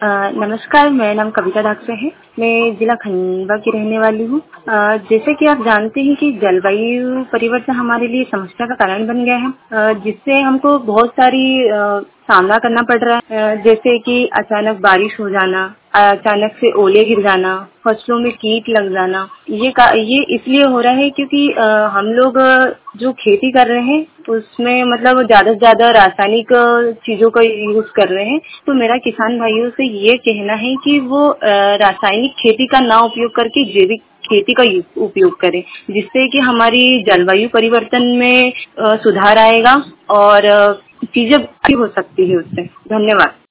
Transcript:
नमस्कार, मेरा नाम कविता ढाकसे है। मैं जिला खंडवा की रहने वाली हूँ। जैसे कि आप जानते हैं कि जलवायु परिवर्तन हमारे लिए समस्या का कारण बन गया है, जिससे हमको बहुत सारी सामना करना पड़ रहा है। जैसे कि अचानक बारिश हो जाना, अचानक से ओले गिर जाना, फसलों में कीट लग जाना। ये इसलिए हो रहा है क्योंकि हम लोग जो खेती कर रहे हैं उसमें मतलब ज्यादा से ज्यादा रासायनिक चीजों का यूज कर रहे हैं। तो मेरा किसान भाइयों से ये कहना है कि वो रासायनिक खेती का ना उपयोग करके जैविक खेती का उपयोग करें, जिससे कि हमारी जलवायु परिवर्तन में सुधार आएगा और चीजें अच्छी हो सकती है उससे। धन्यवाद।